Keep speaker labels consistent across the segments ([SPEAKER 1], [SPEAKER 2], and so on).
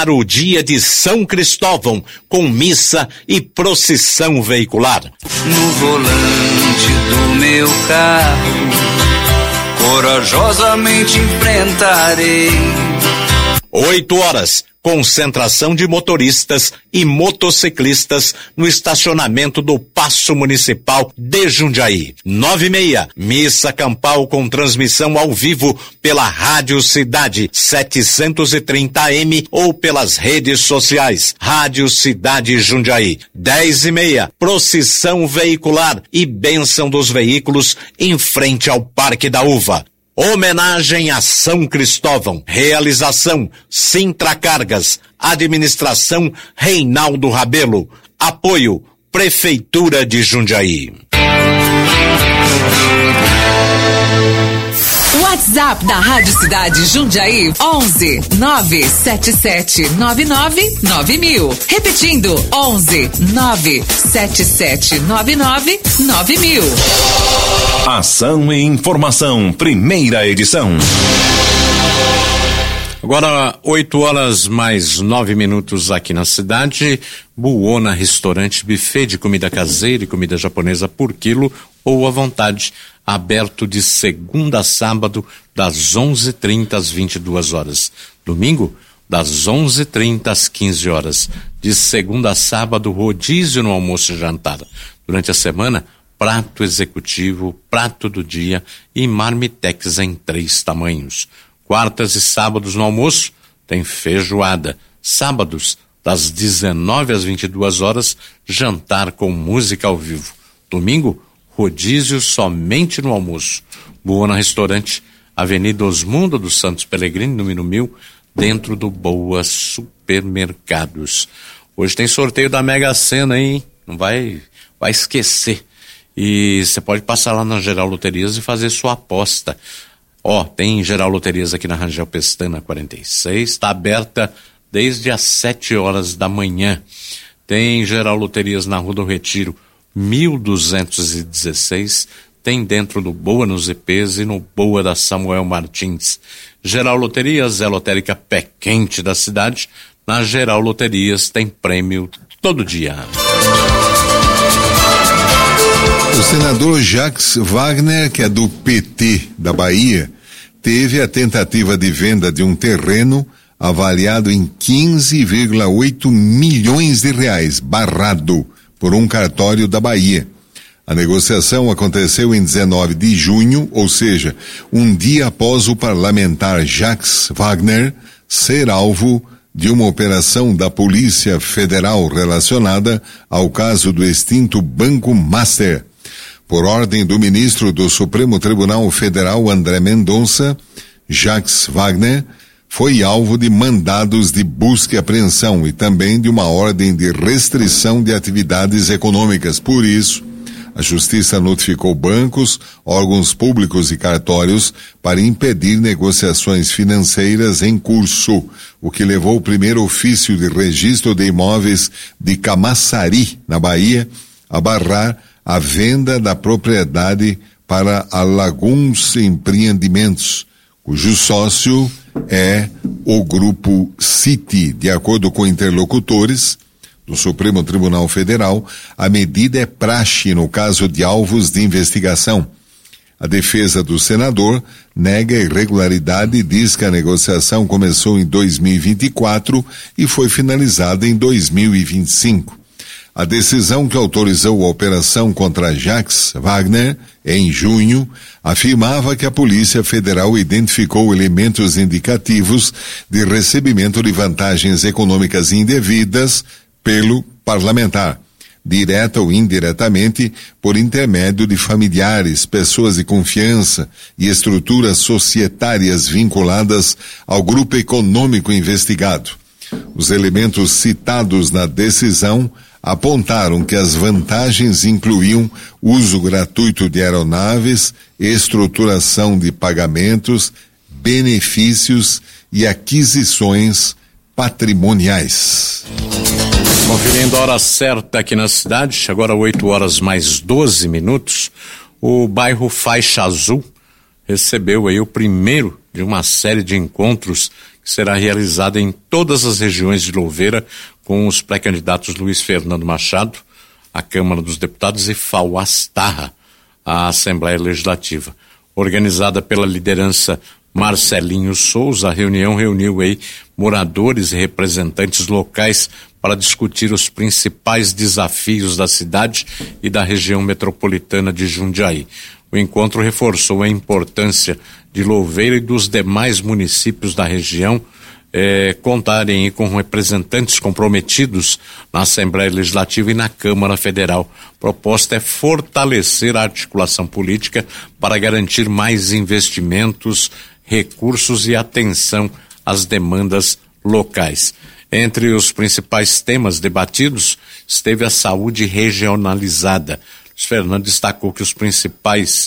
[SPEAKER 1] o dia de São Cristóvão, com missa e procissão veicular.
[SPEAKER 2] No volante do meu carro, corajosamente enfrentarei.
[SPEAKER 1] 8 horas, concentração de motoristas e motociclistas no estacionamento do Paço Municipal de Jundiaí. 9h30, missa campal com transmissão ao vivo pela Rádio Cidade 730 AM ou pelas redes sociais. Rádio Cidade Jundiaí. 10h30, procissão veicular e bênção dos veículos em frente ao Parque da Uva. Homenagem a São Cristóvão. Realização Sintra Cargas. Administração Reinaldo Rabelo. Apoio Prefeitura de Jundiaí.
[SPEAKER 3] WhatsApp da Rádio Cidade Jundiaí 11 977 99 9000. Repetindo 11 977 99 9000.
[SPEAKER 4] Ação e informação, primeira edição.
[SPEAKER 1] Agora 8 horas mais 9 minutos aqui na cidade. Buona Restaurante, buffet de comida caseira e comida japonesa por quilo ou à vontade. Aberto de segunda a sábado, das 11h30 às 22 horas. Domingo, das 11h30 às 15 horas. De segunda a sábado, rodízio no almoço e jantar. Durante a semana, prato executivo, prato do dia e marmitex em 3 tamanhos. Quartas e sábados no almoço, tem feijoada. Sábados, das 19 às 22 horas, jantar com música ao vivo. Domingo, rodízio somente no almoço. Buona Restaurante, Avenida Osmundo dos Santos Pellegrini, número 1000, dentro do Boa Supermercados. Hoje tem sorteio da Mega Sena, hein? Não vai esquecer. E você pode passar lá na Geral Loterias e fazer sua aposta. Tem Geral Loterias aqui na Rangel Pestana 46, está aberta desde as 7 horas da manhã. Tem Geral Loterias na Rua do Retiro 1216, tem dentro do Boa nos IPs e no Boa da Samuel Martins. Geral Loterias é a lotérica pé quente da cidade. Na Geral Loterias tem prêmio todo dia.
[SPEAKER 5] O senador Jacques Wagner, que é do PT da Bahia, teve a tentativa de venda de um terreno avaliado em 15,8 milhões de reais, barrado por um cartório da Bahia. A negociação aconteceu em 19 de junho, ou seja, um dia após o parlamentar Jacques Wagner ser alvo de uma operação da Polícia Federal relacionada ao caso do extinto Banco Master. Por ordem do ministro do Supremo Tribunal Federal, André Mendonça, Jacques Wagner foi alvo de mandados de busca e apreensão e também de uma ordem de restrição de atividades econômicas. Por isso, a Justiça notificou bancos, órgãos públicos e cartórios para impedir negociações financeiras em curso, o que levou o primeiro ofício de registro de imóveis de Camaçari, na Bahia, a barrar a venda da propriedade para a Laguns Empreendimentos, cujo sócio é o Grupo City. De acordo com interlocutores do Supremo Tribunal Federal, a medida é praxe no caso de alvos de investigação. A defesa do senador nega a irregularidade e diz que a negociação começou em 2024 e foi finalizada em 2025. A decisão que autorizou a operação contra Jacques Wagner, em junho, afirmava que a Polícia Federal identificou elementos indicativos de recebimento de vantagens econômicas indevidas pelo parlamentar, direta ou indiretamente, por intermédio de familiares, pessoas de confiança e estruturas societárias vinculadas ao grupo econômico investigado. Os elementos citados na decisão apontaram que as vantagens incluíam uso gratuito de aeronaves, estruturação de pagamentos, benefícios e aquisições patrimoniais.
[SPEAKER 1] Conferindo a hora certa aqui na cidade, agora 8 horas mais 12 minutos, o bairro Faixa Azul recebeu aí o primeiro de uma série de encontros que será realizada em todas as regiões de Louveira, com os pré-candidatos Luiz Fernando Machado, à Câmara dos Deputados, e Fauás Tarra, à Assembleia Legislativa. Organizada pela liderança Marcelinho Souza, a reunião reuniu aí moradores e representantes locais para discutir os principais desafios da cidade e da região metropolitana de Jundiaí. O encontro reforçou a importância de Louveira e dos demais municípios da região contarem aí com representantes comprometidos na Assembleia Legislativa e na Câmara Federal. A proposta é fortalecer a articulação política para garantir mais investimentos, recursos e atenção às demandas locais. Entre os principais temas debatidos esteve a saúde regionalizada. Luiz Fernando destacou que os principais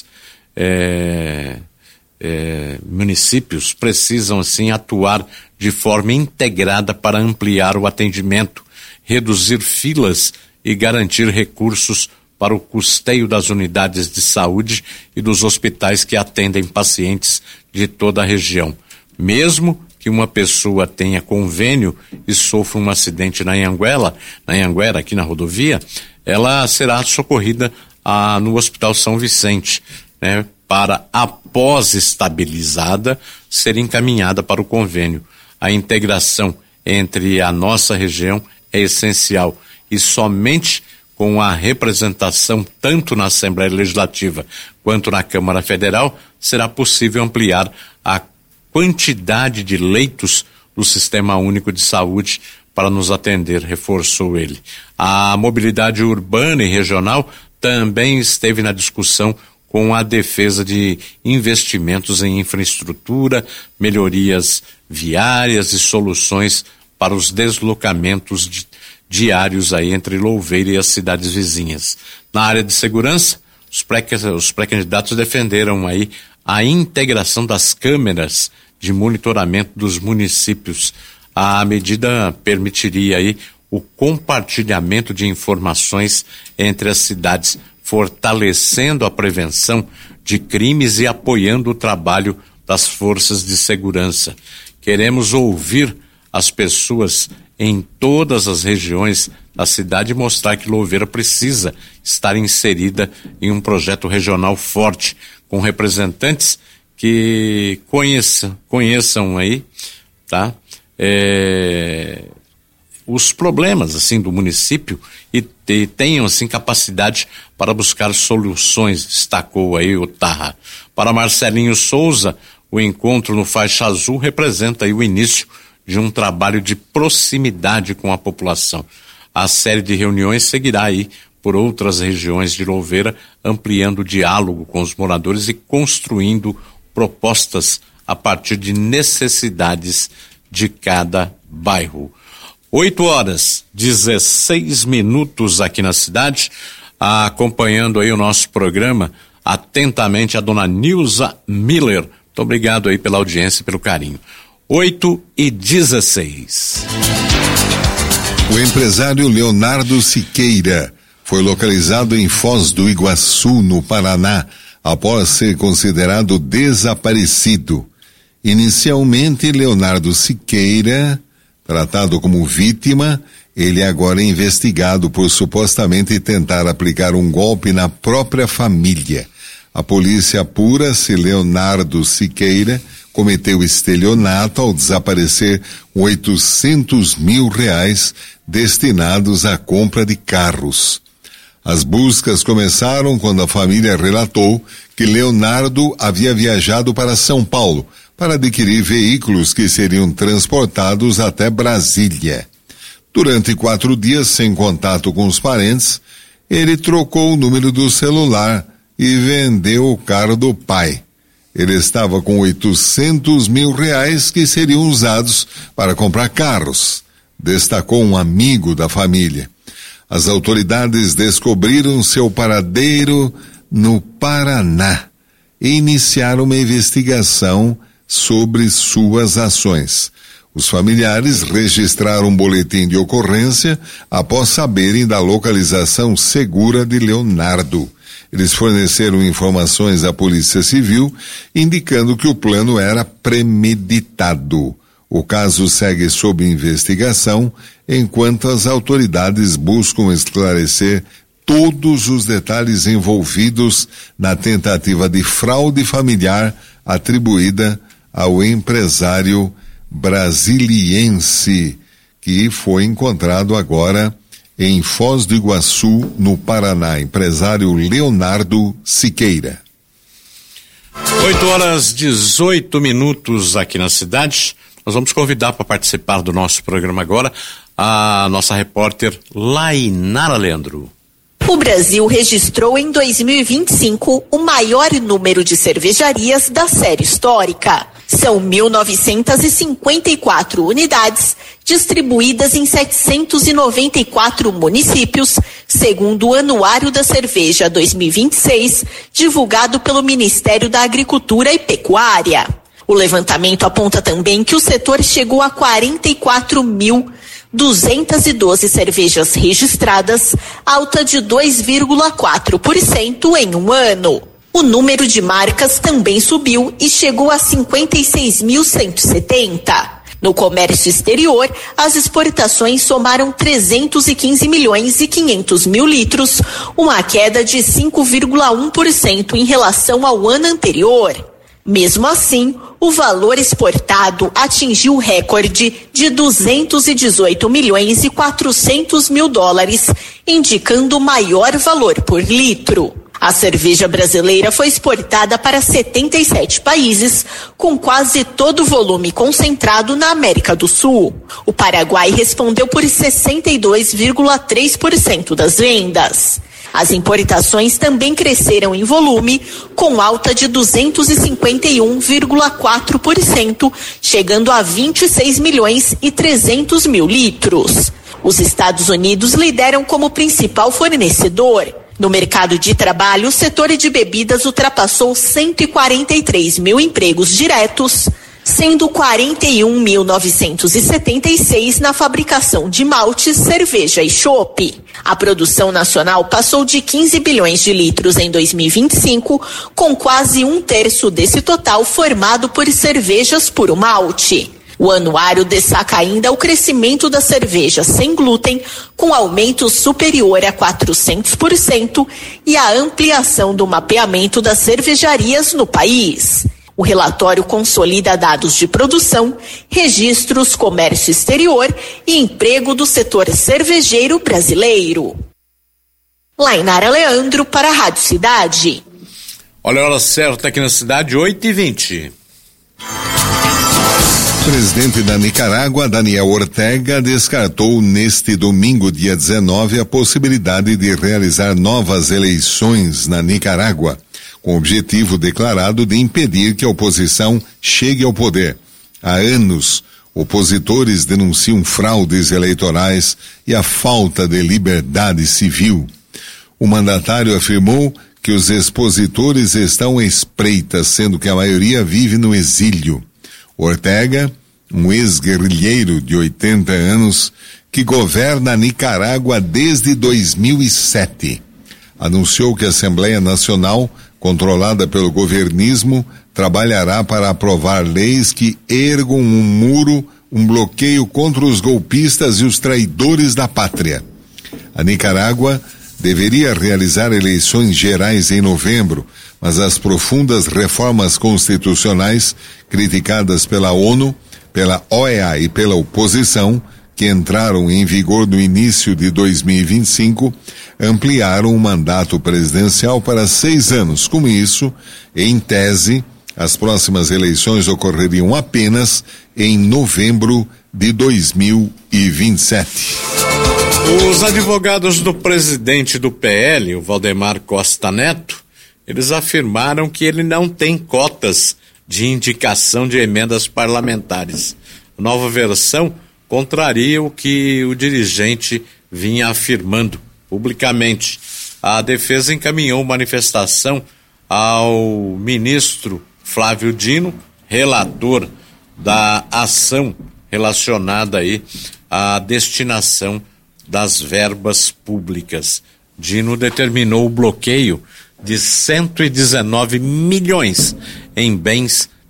[SPEAKER 1] municípios precisam, assim, atuar de forma integrada para ampliar o atendimento, reduzir filas e garantir recursos para o custeio das unidades de saúde e dos hospitais que atendem pacientes de toda a região. Mesmo que uma pessoa tenha convênio e sofra um acidente na Anhanguera, aqui na rodovia, ela será socorrida no Hospital São Vicente, né, para, após estabilizada, ser encaminhada para o convênio. A integração entre a nossa região é essencial e somente com a representação tanto na Assembleia Legislativa quanto na Câmara Federal será possível ampliar a quantidade de leitos do Sistema Único de Saúde para nos atender, reforçou ele. A mobilidade urbana e regional também esteve na discussão, com a defesa de investimentos em infraestrutura, melhorias viárias e soluções para os deslocamentos diários aí entre Louveira e as cidades vizinhas. Na área de segurança, os pré-candidatos defenderam aí a integração das câmeras de monitoramento dos municípios. A medida permitiria aí o compartilhamento de informações entre as cidades, fortalecendo a prevenção de crimes e apoiando o trabalho das forças de segurança. Queremos ouvir as pessoas em todas as regiões da cidade e mostrar que Louveira precisa estar inserida em um projeto regional forte, com representantes que conheçam aí, tá? Os problemas, assim, do município e tenham, assim, capacidade para buscar soluções, destacou aí o Tarra. Para Marcelinho Souza, o encontro no Faixa Azul representa aí o início de um trabalho de proximidade com a população. A série de reuniões seguirá aí por outras regiões de Louveira, ampliando o diálogo com os moradores e construindo propostas a partir de necessidades de cada bairro. 8h16 aqui na cidade, acompanhando aí o nosso programa, atentamente a dona Nilza Miller. Muito obrigado aí pela audiência e pelo carinho. 8h16.
[SPEAKER 5] O empresário Leonardo Siqueira foi localizado em Foz do Iguaçu, no Paraná, após ser considerado desaparecido. Inicialmente, Leonardo Siqueira, tratado como vítima, ele agora é investigado por supostamente tentar aplicar um golpe na própria família. A polícia apura se Leonardo Siqueira cometeu estelionato ao desaparecer R$800 mil destinados à compra de carros. As buscas começaram quando a família relatou que Leonardo havia viajado para São Paulo para adquirir veículos que seriam transportados até Brasília. Durante 4 dias, sem contato com os parentes, ele trocou o número do celular e vendeu o carro do pai. Ele estava com R$800 mil que seriam usados para comprar carros, destacou um amigo da família. As autoridades descobriram seu paradeiro no Paraná e iniciaram uma investigação sobre suas ações. Os familiares registraram um boletim de ocorrência após saberem da localização segura de Leonardo. Eles forneceram informações à Polícia Civil, indicando que o plano era premeditado. O caso segue sob investigação, enquanto as autoridades buscam esclarecer todos os detalhes envolvidos na tentativa de fraude familiar atribuída ao empresário brasiliense, que foi encontrado agora em Foz do Iguaçu, no Paraná, empresário Leonardo Siqueira.
[SPEAKER 1] 8h18 aqui na cidade. Nós vamos convidar para participar do nosso programa agora a nossa repórter Lainara Leandro.
[SPEAKER 6] O Brasil registrou em 2025 o maior número de cervejarias da série histórica. São 1.954 unidades distribuídas em 794 municípios, segundo o Anuário da Cerveja 2026, divulgado pelo Ministério da Agricultura e Pecuária. O levantamento aponta também que o setor chegou a 44.212 cervejas registradas, alta de 2,4% em um ano. O número de marcas também subiu e chegou a 56.170. No comércio exterior, as exportações somaram 315 milhões e 500 mil litros, uma queda de 5,1% em relação ao ano anterior. Mesmo assim, o valor exportado atingiu o recorde de 218 milhões e 400 mil dólares, indicando o maior valor por litro. A cerveja brasileira foi exportada para 77 países, com quase todo o volume concentrado na América do Sul. O Paraguai respondeu por 62,3% das vendas. As importações também cresceram em volume, com alta de 251,4%, chegando a 26 milhões e 300 mil litros. Os Estados Unidos lideram como principal fornecedor. No mercado de trabalho, o setor de bebidas ultrapassou 143 mil empregos diretos, sendo 41.976 na fabricação de maltes, cerveja e chopp. A produção nacional passou de 15 bilhões de litros em 2025, com quase um terço desse total formado por cervejas puro malte. O anuário destaca ainda o crescimento da cerveja sem glúten, com aumento superior a 400%, e a ampliação do mapeamento das cervejarias no país. O relatório consolida dados de produção, registros, comércio exterior e emprego do setor cervejeiro brasileiro. Lainara Leandro para a Rádio Cidade.
[SPEAKER 1] Olha a hora certa aqui na cidade, 8h20.
[SPEAKER 5] O presidente da Nicarágua, Daniel Ortega, descartou neste domingo, dia 19, a possibilidade de realizar novas eleições na Nicarágua, com o objetivo declarado de impedir que a oposição chegue ao poder. Há anos, opositores denunciam fraudes eleitorais e a falta de liberdade civil. O mandatário afirmou que os expositores estão à espreita, sendo que a maioria vive no exílio. Ortega, um ex-guerrilheiro de 80 anos, que governa a Nicarágua desde 2007, anunciou que a Assembleia Nacional, controlada pelo governismo, trabalhará para aprovar leis que ergam um muro, um bloqueio contra os golpistas e os traidores da pátria. A Nicarágua deveria realizar eleições gerais em novembro, mas as profundas reformas constitucionais criticadas pela ONU, pela OEA e pela oposição, que entraram em vigor no início de 2025, ampliaram o mandato presidencial para 6 anos. Com isso, em tese, as próximas eleições ocorreriam apenas em novembro de 2027.
[SPEAKER 1] Os advogados do presidente do PL, o Valdemar Costa Neto, eles afirmaram que ele não tem cotas de indicação de emendas parlamentares. A nova versão contraria o que o dirigente vinha afirmando publicamente. A defesa encaminhou manifestação ao ministro Flávio Dino, relator da ação relacionada aí à destinação das verbas públicas. Dino determinou o bloqueio de 119 milhões em bens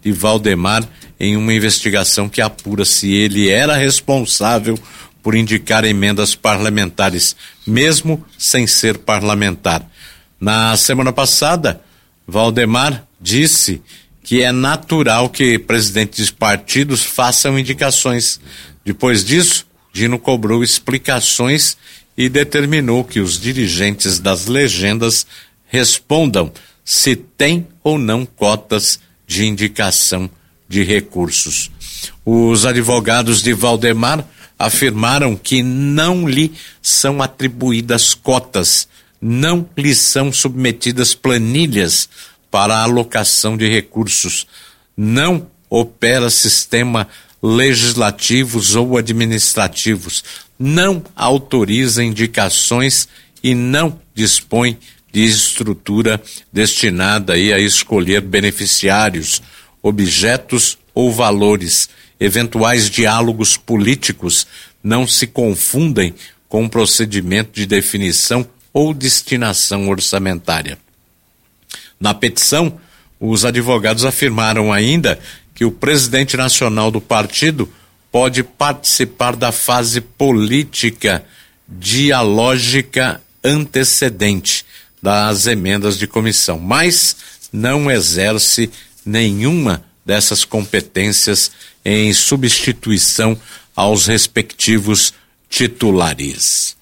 [SPEAKER 1] de Valdemar em uma investigação que apura se ele era responsável por indicar emendas parlamentares, mesmo sem ser parlamentar. Na semana passada, Valdemar disse que é natural que presidentes de partidos façam indicações. Depois disso, Dino cobrou explicações e determinou que os dirigentes das legendas respondam se tem ou não cotas de indicação de recursos. Os advogados de Valdemar afirmaram que não lhe são atribuídas cotas, não lhe são submetidas planilhas para a alocação de recursos, não opera sistema legislativos ou administrativos, não autoriza indicações e não dispõe de estrutura destinada aí a escolher beneficiários, objetos ou valores. Eventuais diálogos políticos não se confundem com o procedimento de definição ou destinação orçamentária. Na petição, os advogados afirmaram ainda que o presidente nacional do partido pode participar da fase política dialógica antecedente das emendas de comissão, mas não exerce nenhuma dessas competências em substituição aos respectivos titulares.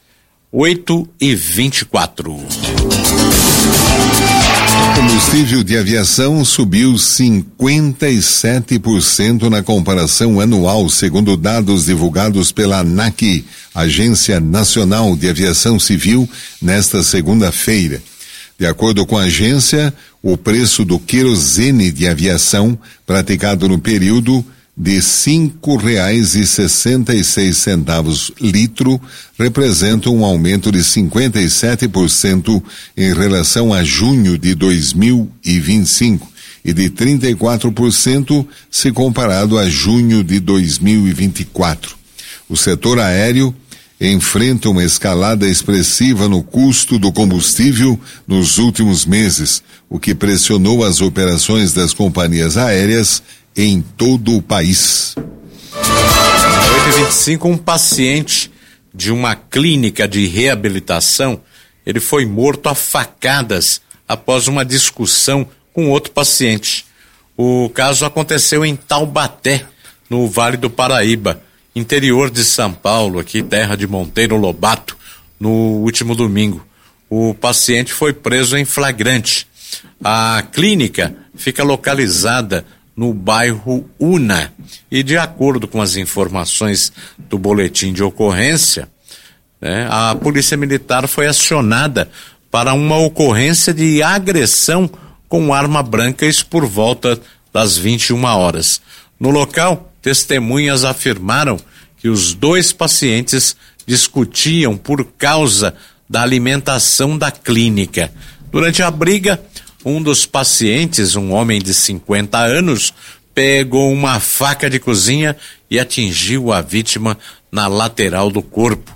[SPEAKER 1] 8h24.
[SPEAKER 5] O combustível de aviação subiu 57% na comparação anual, segundo dados divulgados pela ANAC, Agência Nacional de Aviação Civil, nesta segunda-feira. De acordo com a agência, o preço do querosene de aviação, praticado no período de R$ 5,66 litro, representa um aumento de 57% em relação a junho de 2025 e de 34% se comparado a junho de 2024. O setor aéreo enfrenta uma escalada expressiva no custo do combustível nos últimos meses, o que pressionou as operações das companhias aéreas em todo o país.
[SPEAKER 1] 8h25, um paciente de uma clínica de reabilitação, ele foi morto a facadas após uma discussão com outro paciente. O caso aconteceu em Taubaté, no Vale do Paraíba, interior de São Paulo, aqui terra de Monteiro Lobato, no último domingo. O paciente foi preso em flagrante. A clínica fica localizada no bairro Una e, de acordo com as informações do boletim de ocorrência, a Polícia Militar foi acionada para uma ocorrência de agressão com arma branca, isso por volta das 21 horas. No local, testemunhas afirmaram que os dois pacientes discutiam por causa da alimentação da clínica. Durante a briga, um dos pacientes, um homem de 50 anos, pegou uma faca de cozinha e atingiu a vítima na lateral do corpo.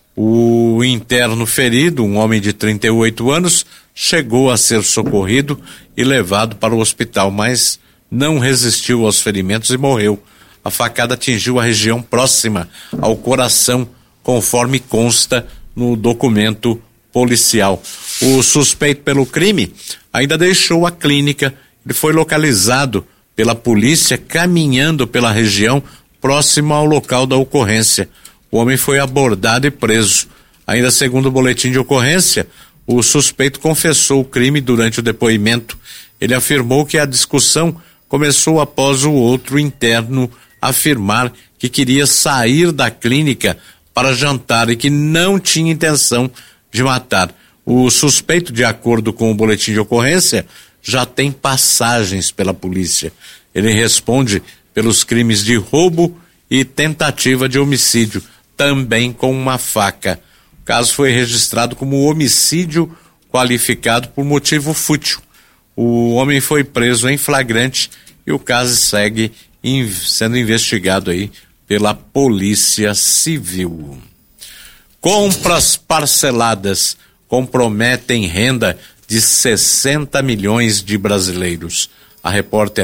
[SPEAKER 1] O interno ferido, um homem de 38 anos, chegou a ser socorrido e levado para o hospital, mas não resistiu aos ferimentos e morreu. A facada atingiu a região próxima ao coração, conforme consta no documento policial. O suspeito pelo crime ainda deixou a clínica. Ele foi localizado pela polícia caminhando pela região próximo ao local da ocorrência. O homem foi abordado e preso. Ainda segundo o boletim de ocorrência, o suspeito confessou o crime durante o depoimento. Ele afirmou que a discussão começou após o outro interno afirmar que queria sair da clínica para jantar e que não tinha intenção de matar. O suspeito, de acordo com o boletim de ocorrência, já tem passagens pela polícia. Ele responde pelos crimes de roubo e tentativa de homicídio, também com uma faca. O caso foi registrado como homicídio qualificado por motivo fútil. O homem foi preso em flagrante e o caso segue sendo investigado aí pela Polícia Civil. Compras parceladas comprometem renda de 60 milhões de brasileiros. A repórter é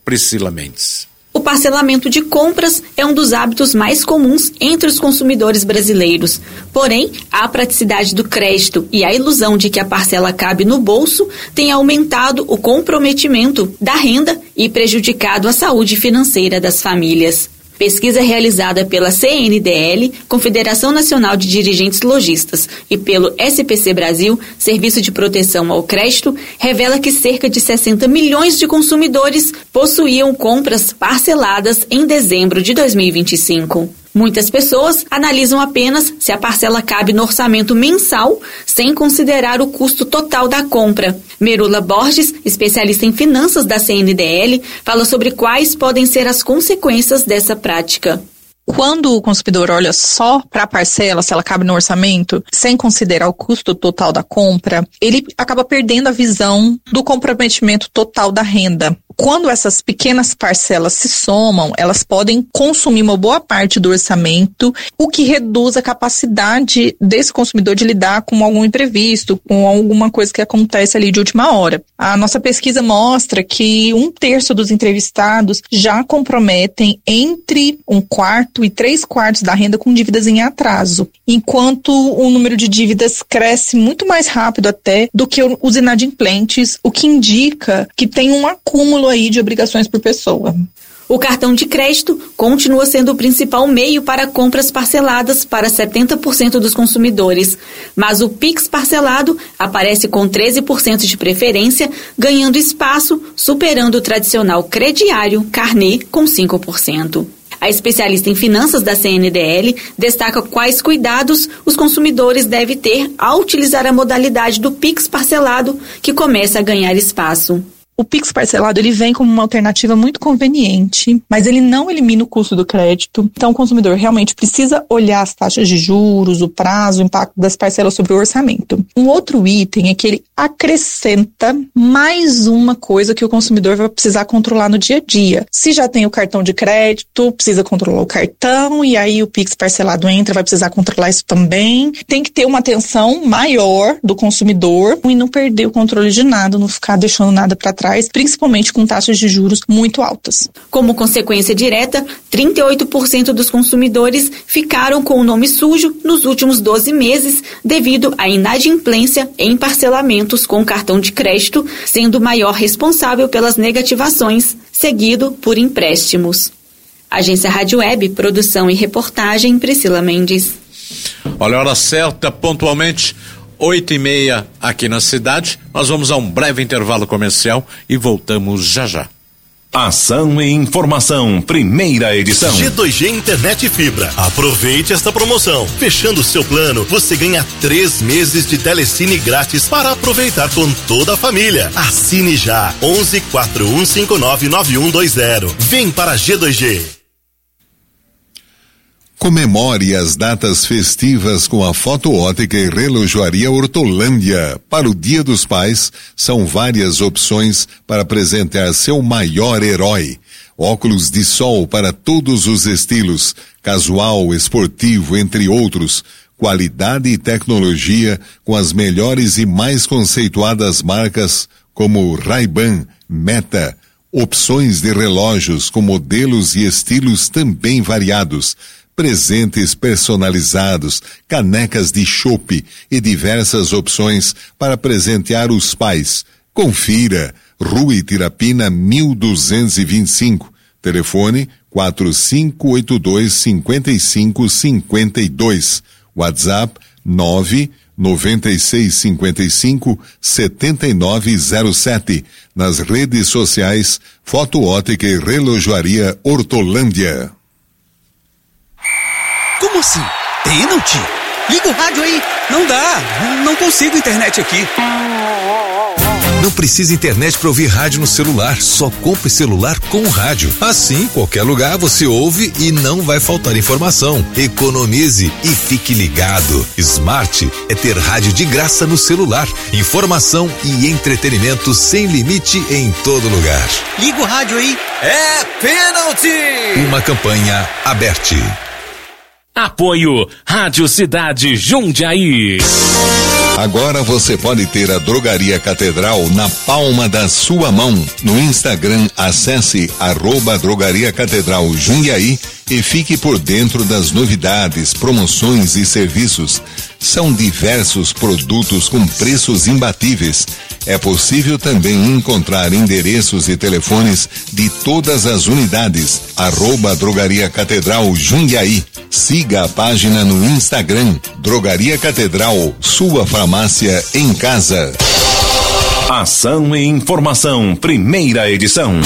[SPEAKER 1] Priscila Mendes.
[SPEAKER 7] O parcelamento de compras é um dos hábitos mais comuns entre os consumidores brasileiros. Porém, a praticidade do crédito e a ilusão de que a parcela cabe no bolso têm aumentado o comprometimento da renda e prejudicado a saúde financeira das famílias. Pesquisa realizada pela CNDL, Confederação Nacional de Dirigentes Lojistas, e pelo SPC Brasil, Serviço de Proteção ao Crédito, revela que cerca de 60 milhões de consumidores possuíam compras parceladas em dezembro de 2025. Muitas pessoas analisam apenas se a parcela cabe no orçamento mensal, sem considerar o custo total da compra. Merula Borges, especialista em finanças da CNDL, fala sobre quais podem ser as consequências dessa prática.
[SPEAKER 8] Quando o consumidor olha só para a parcela, se ela cabe no orçamento, sem considerar o custo total da compra, ele acaba perdendo a visão do comprometimento total da renda. Quando essas pequenas parcelas se somam, elas podem consumir uma boa parte do orçamento, o que reduz a capacidade desse consumidor de lidar com algum imprevisto, com alguma coisa que acontece ali de última hora. A nossa pesquisa mostra que 1/3 dos entrevistados já comprometem entre 1/4 e 3/4 da renda com dívidas em atraso, enquanto o número de dívidas cresce muito mais rápido até do que os inadimplentes, o que indica que tem um acúmulo aí de obrigações por pessoa.
[SPEAKER 7] O cartão de crédito continua sendo o principal meio para compras parceladas para 70% dos consumidores, mas o Pix parcelado aparece com 13% de preferência, ganhando espaço, superando o tradicional crediário carnê com 5%. A especialista em finanças da CNDL destaca quais cuidados os consumidores devem ter ao utilizar a modalidade do Pix parcelado, que começa a ganhar espaço.
[SPEAKER 8] O Pix parcelado, ele vem como uma alternativa muito conveniente, mas ele não elimina o custo do crédito. Então, o consumidor realmente precisa olhar as taxas de juros, o prazo, o impacto das parcelas sobre o orçamento. Um outro item é que ele acrescenta mais uma coisa que o consumidor vai precisar controlar no dia a dia. Se já tem o cartão de crédito, precisa controlar o cartão, e aí o Pix parcelado entra, vai precisar controlar isso também. Tem que ter uma atenção maior do consumidor e não perder o controle de nada, não ficar deixando nada para trás, principalmente com taxas de juros muito altas.
[SPEAKER 7] Como consequência direta, 38% dos consumidores ficaram com o nome sujo nos últimos 12 meses devido à inadimplência em parcelamentos com cartão de crédito, sendo o maior responsável pelas negativações, seguido por empréstimos. Agência Rádio Web, produção e reportagem, Priscila Mendes.
[SPEAKER 1] Olha a hora certa, pontualmente 8h30 aqui na cidade. Nós vamos a um breve intervalo comercial e voltamos já já.
[SPEAKER 4] Ação e informação, primeira edição.
[SPEAKER 9] G2G Internet Fibra. Aproveite esta promoção. Fechando o seu plano, você ganha 3 meses de telecine grátis para aproveitar com toda a família. Assine já. 11 4159 9120. Vem para G2G.
[SPEAKER 5] Comemore as datas festivas com a Fotoótica e Relojoaria Hortolândia. Para o Dia dos Pais, são várias opções para presentear seu maior herói. Óculos de sol para todos os estilos, casual, esportivo, entre outros. Qualidade e tecnologia com as melhores e mais conceituadas marcas como Ray-Ban, Meta. Opções de relógios com modelos e estilos também variados. Presentes personalizados, canecas de chopp e diversas opções para presentear os pais. Confira, Rua Itirapina 1225, telefone 4582-5552, WhatsApp 99655-7907, nas redes sociais Fotoótica e Relojoaria Hortolândia.
[SPEAKER 10] Como assim? Pênalti? Liga o rádio aí. Não dá. Não consigo internet aqui.
[SPEAKER 11] Não precisa internet para ouvir rádio no celular. Só compre celular com rádio. Assim, qualquer lugar você ouve e não vai faltar informação. Economize e fique ligado. Smart é ter rádio de graça no celular. Informação e entretenimento sem limite em todo lugar.
[SPEAKER 10] Liga o rádio aí. É pênalti!
[SPEAKER 11] Uma campanha aberta.
[SPEAKER 9] Apoio Rádio Cidade Jundiaí.
[SPEAKER 5] Agora você pode ter a Drogaria Catedral na palma da sua mão. No Instagram, acesse @Drogaria Catedral Jundiaí e fique por dentro das novidades, promoções e serviços. São diversos produtos com preços imbatíveis. É possível também encontrar endereços e telefones de todas as unidades. @Drogaria Catedral Jundiaí. Siga a página no Instagram, Drogaria Catedral, sua farmácia em casa.
[SPEAKER 4] Ação e informação, primeira edição.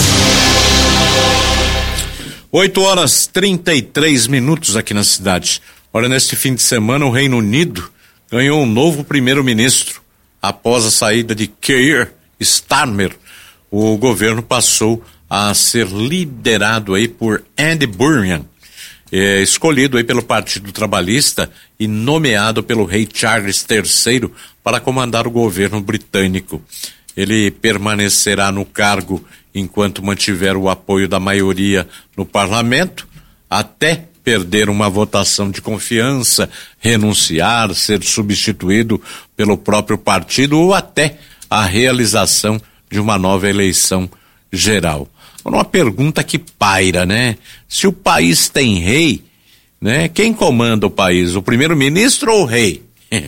[SPEAKER 1] 8h33 aqui na cidade. Olha, neste fim de semana o Reino Unido ganhou um novo primeiro-ministro. Após a saída de Keir Starmer, o governo passou a ser liderado aí por Andy Burnham, escolhido aí pelo Partido Trabalhista e nomeado pelo rei Charles III para comandar o governo britânico. Ele permanecerá no cargo enquanto mantiver o apoio da maioria no parlamento, até perder uma votação de confiança, renunciar, ser substituído pelo próprio partido ou até a realização de uma nova eleição geral. Uma pergunta que paira, né? Se o país tem rei, né? Quem comanda o país? O primeiro-ministro ou o rei?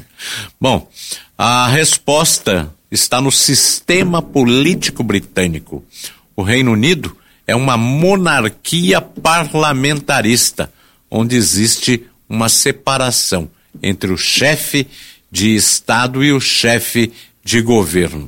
[SPEAKER 1] Bom, a resposta está no sistema político britânico. O Reino Unido é uma monarquia parlamentarista, onde existe uma separação entre o chefe de Estado e o chefe de governo.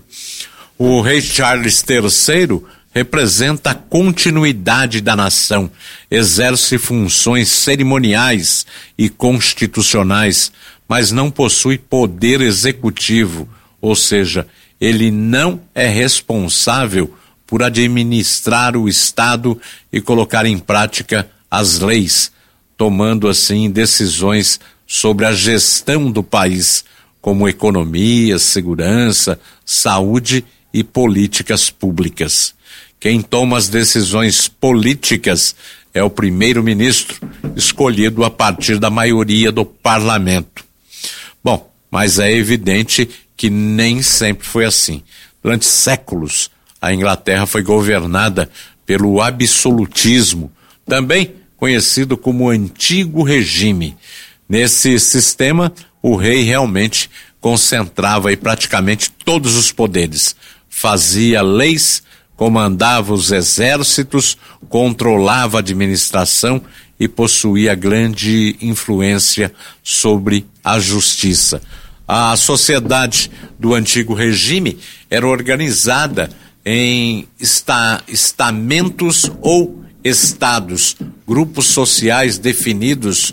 [SPEAKER 1] O rei Charles III representa a continuidade da nação, exerce funções cerimoniais e constitucionais, mas não possui poder executivo, ou seja, ele não é responsável por administrar o Estado e colocar em prática as leis, tomando assim decisões sobre a gestão do país, como economia, segurança, saúde e políticas públicas. Quem toma as decisões políticas é o primeiro-ministro, escolhido a partir da maioria do parlamento. Bom, mas é evidente que nem sempre foi assim. Durante séculos, a Inglaterra foi governada pelo absolutismo, também conhecido como Antigo Regime. Nesse sistema, o rei realmente concentrava aí praticamente todos os poderes, fazia leis, comandava os exércitos, controlava a administração e possuía grande influência sobre a justiça. A sociedade do Antigo Regime era organizada em estamentos ou estados, grupos sociais definidos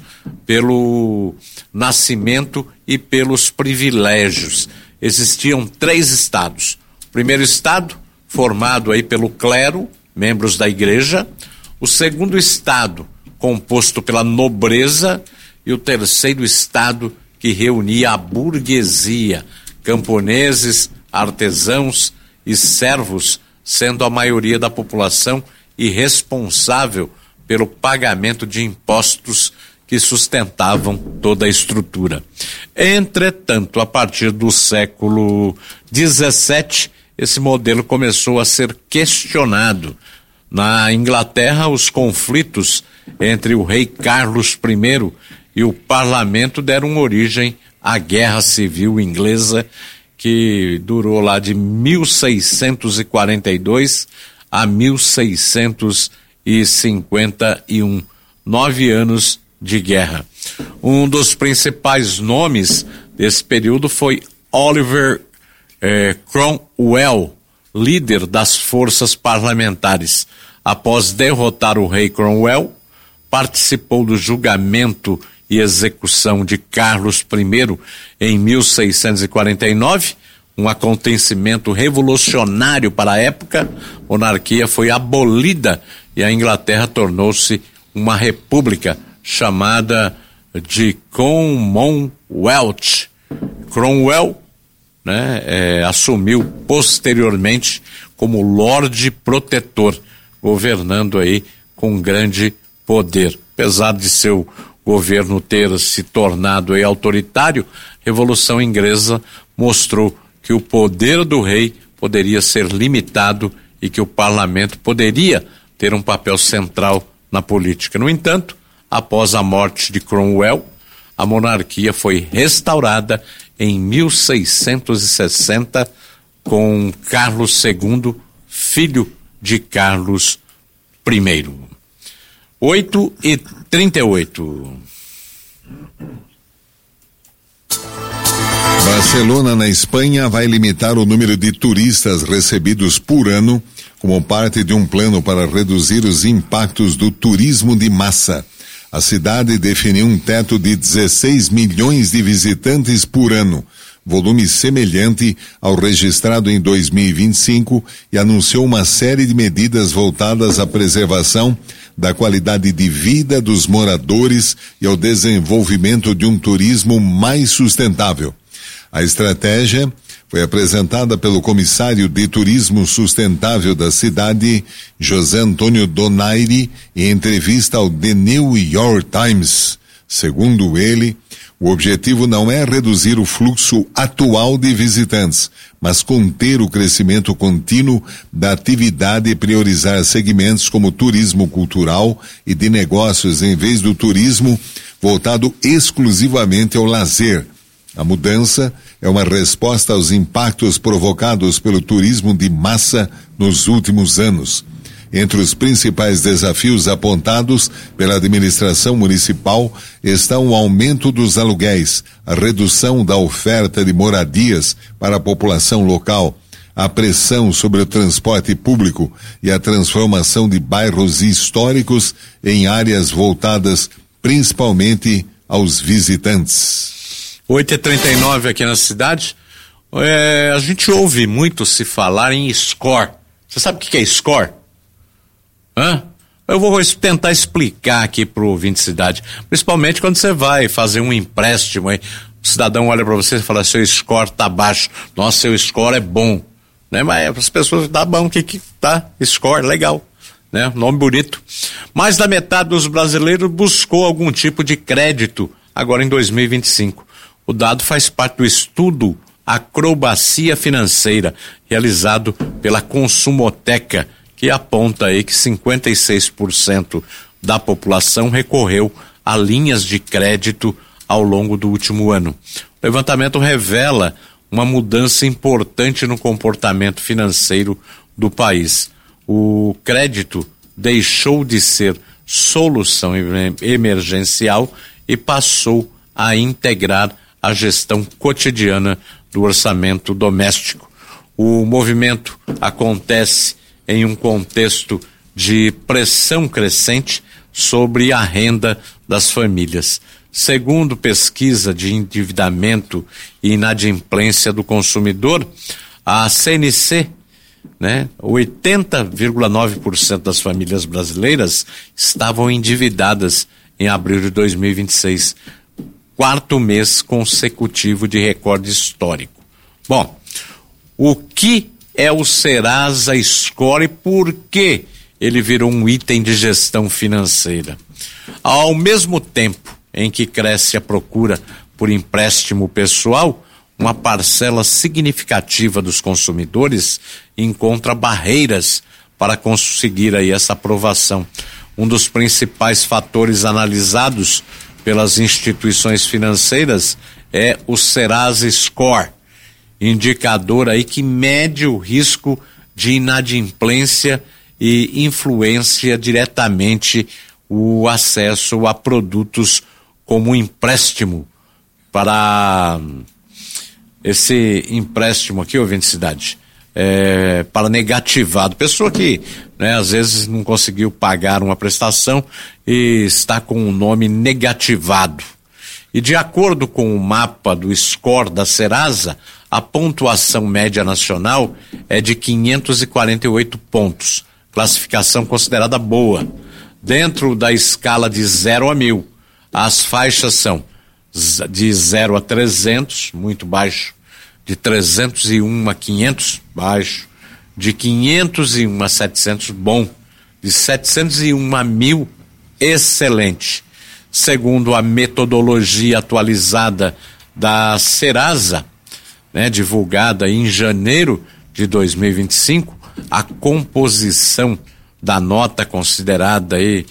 [SPEAKER 1] pelo nascimento e pelos privilégios. Existiam 3 estados. O primeiro estado, formado aí pelo clero, membros da igreja. O segundo estado, composto pela nobreza. E o terceiro estado, que reunia a burguesia, camponeses, artesãos e servos, sendo a maioria da população irresponsável pelo pagamento de impostos que sustentavam toda a estrutura. Entretanto, a partir do século XVII, esse modelo começou a ser questionado. Na Inglaterra, os conflitos entre o rei Carlos I e o parlamento deram origem à Guerra Civil Inglesa, que durou lá de 1642 a 1651, 9 anos de guerra. Um dos principais nomes desse período foi Oliver Cromwell, líder das forças parlamentares. Após derrotar o rei Cromwell, participou do julgamento e execução de Carlos I em 1649, um acontecimento revolucionário para a época. A monarquia foi abolida e a Inglaterra tornou-se uma república chamada de Commonwealth. Cromwell, assumiu posteriormente como Lorde Protetor, governando aí com grande poder. Apesar de ser governo ter se tornado aí autoritário, a Revolução Inglesa mostrou que o poder do rei poderia ser limitado e que o parlamento poderia ter um papel central na política. No entanto, após a morte de Cromwell, a monarquia foi restaurada em 1660 com Carlos II, filho de Carlos I. 8h38.
[SPEAKER 5] Barcelona, na Espanha, vai limitar o número de turistas recebidos por ano como parte de um plano para reduzir os impactos do turismo de massa. A cidade definiu um teto de 16 milhões de visitantes por ano, volume semelhante ao registrado em 2025, e anunciou uma série de medidas voltadas à preservação da qualidade de vida dos moradores e ao desenvolvimento de um turismo mais sustentável. A estratégia foi apresentada pelo comissário de turismo sustentável da cidade, José Antônio Donaire, em entrevista ao The New York Times. Segundo ele, o objetivo não é reduzir o fluxo atual de visitantes, mas conter o crescimento contínuo da atividade e priorizar segmentos como turismo cultural e de negócios em vez do turismo voltado exclusivamente ao lazer. A mudança é uma resposta aos impactos provocados pelo turismo de massa nos últimos anos. Entre os principais desafios apontados pela administração municipal estão o aumento dos aluguéis, a redução da oferta de moradias para a população local, a pressão sobre o transporte público e a transformação de bairros históricos em áreas voltadas principalmente aos visitantes.
[SPEAKER 1] 8h39 aqui na cidade. A gente ouve muito se falar em score. Você sabe o que é score? Eu vou tentar explicar aqui pro ouvinte de cidade, principalmente quando você vai fazer um empréstimo aí, o cidadão olha para você e fala, seu score tá baixo, nossa, seu score é bom, né? Mas as pessoas, tá bom, que tá, score, legal, né? Nome bonito. Mais da metade dos brasileiros buscou algum tipo de crédito agora em 2025. O dado faz parte do estudo Acrobacia Financeira, realizado pela Consumoteca, que aponta aí que 56% da população recorreu a linhas de crédito ao longo do último ano. O levantamento revela uma mudança importante no comportamento financeiro do país. O crédito deixou de ser solução emergencial e passou a integrar a gestão cotidiana do orçamento doméstico. O movimento acontece em um contexto de pressão crescente sobre a renda das famílias. Segundo pesquisa de endividamento e inadimplência do consumidor, a CNC, 80,9% das famílias brasileiras estavam endividadas em abril de 2026, quarto mês consecutivo de recorde histórico. Bom, o que é o Serasa Score e por que ele virou um item de gestão financeira? Ao mesmo tempo em que cresce a procura por empréstimo pessoal, uma parcela significativa dos consumidores encontra barreiras para conseguir aí essa aprovação. Um dos principais fatores analisados pelas instituições financeiras é o Serasa Score, indicador aí que mede o risco de inadimplência e influencia diretamente o acesso a produtos como empréstimo. Para esse empréstimo aqui, ouvinte cidade, para negativado, pessoa que às vezes não conseguiu pagar uma prestação e está com o nome negativado. E de acordo com o mapa do score da Serasa, a pontuação média nacional é de 548 pontos, classificação considerada boa. Dentro da escala de 0 a 1000, as faixas são de 0 a 300, muito baixo, de 301 a 500, baixo, de 501 a 700, bom, de 701 a 1000, excelente. Segundo a metodologia atualizada da Serasa, né, divulgada em janeiro de 2025, a composição da nota considera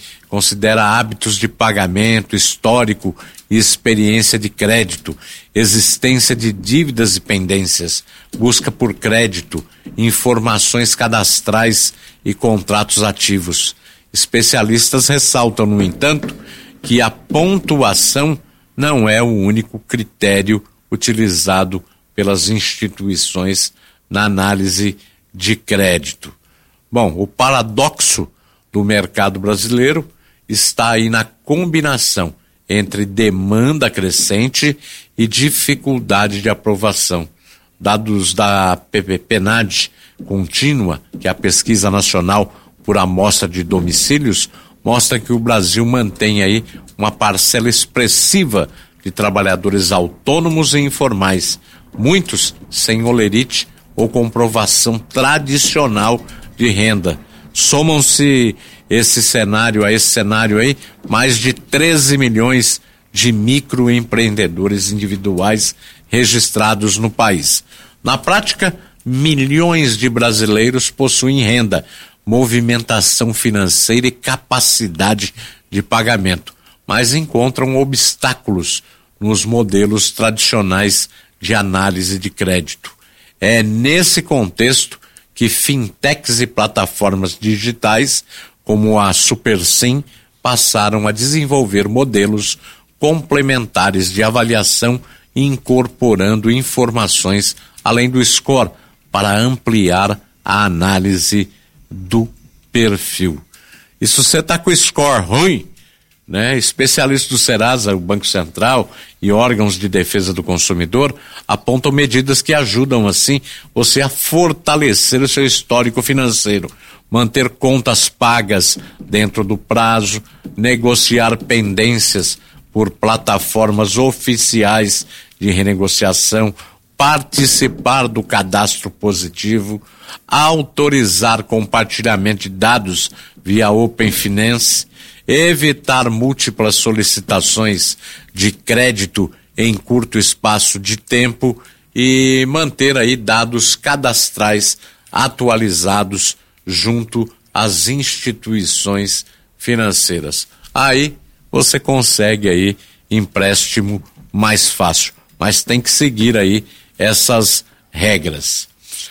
[SPEAKER 1] hábitos de pagamento, histórico e experiência de crédito, existência de dívidas e pendências, busca por crédito, informações cadastrais e contratos ativos. Especialistas ressaltam, no entanto, que a pontuação não é o único critério utilizado pelas instituições na análise de crédito. Bom, o paradoxo do mercado brasileiro está aí na combinação entre demanda crescente e dificuldade de aprovação. Dados da PNAD contínua, que é a Pesquisa Nacional por Amostra de Domicílios, mostra que o Brasil mantém aí uma parcela expressiva de trabalhadores autônomos e informais, muitos sem holerite ou comprovação tradicional de renda. Somam-se a esse cenário aí, mais de 13 milhões de microempreendedores individuais registrados no país. Na prática, milhões de brasileiros possuem renda, movimentação financeira e capacidade de pagamento, mas encontram obstáculos nos modelos tradicionais de análise de crédito. É nesse contexto que fintechs e plataformas digitais, como a SuperSim, passaram a desenvolver modelos complementares de avaliação, incorporando informações além do score para ampliar a análise do perfil. E se você está com o score ruim, né, especialistas do Serasa, o Banco Central e órgãos de defesa do consumidor apontam medidas que ajudam assim você a fortalecer o seu histórico financeiro, manter contas pagas dentro do prazo, negociar pendências por plataformas oficiais de renegociação, participar do cadastro positivo, autorizar compartilhamento de dados via Open Finance, evitar múltiplas solicitações de crédito em curto espaço de tempo e manter aí dados cadastrais atualizados junto às instituições financeiras. Aí você consegue aí empréstimo mais fácil, mas tem que seguir aí essas regras.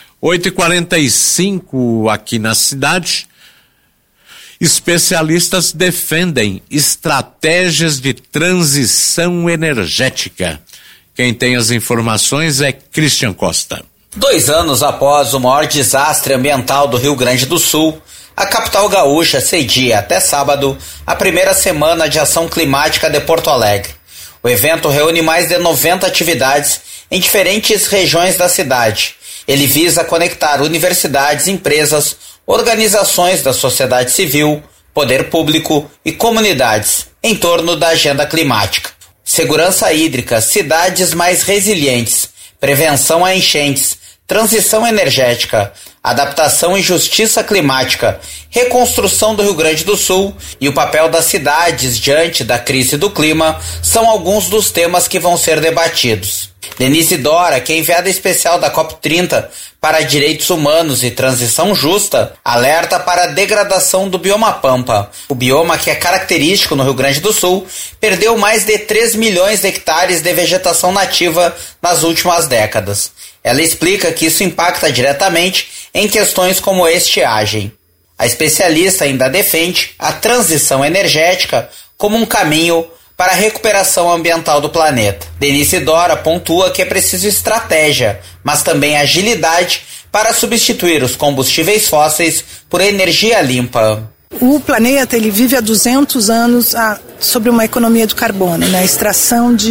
[SPEAKER 1] 8h45 aqui na cidade. Especialistas defendem estratégias de transição energética. Quem tem as informações é Christian Costa.
[SPEAKER 12] 2 anos após o maior desastre ambiental do Rio Grande do Sul, a capital gaúcha cedia até sábado a primeira semana de ação climática de Porto Alegre. O evento reúne mais de 90 atividades em diferentes regiões da cidade. Ele visa conectar universidades, empresas, organizações da sociedade civil, poder público e comunidades em torno da agenda climática. Segurança hídrica, cidades mais resilientes, prevenção a enchentes, transição energética, adaptação e justiça climática, reconstrução do Rio Grande do Sul e o papel das cidades diante da crise do clima são alguns dos temas que vão ser debatidos. Denise Dora, que é enviada especial da COP30 para Direitos Humanos e Transição Justa, alerta para a degradação do bioma Pampa. O bioma, que é característico no Rio Grande do Sul, perdeu mais de 3 milhões de hectares de vegetação nativa nas últimas décadas. Ela explica que isso impacta diretamente em questões como a estiagem. A especialista ainda defende a transição energética como um caminho para a recuperação ambiental do planeta. Denise Dora pontua que é preciso estratégia, mas também agilidade para substituir os combustíveis fósseis por energia limpa.
[SPEAKER 13] O planeta ele vive há 200 anos sobre uma economia do carbono, né? A extração de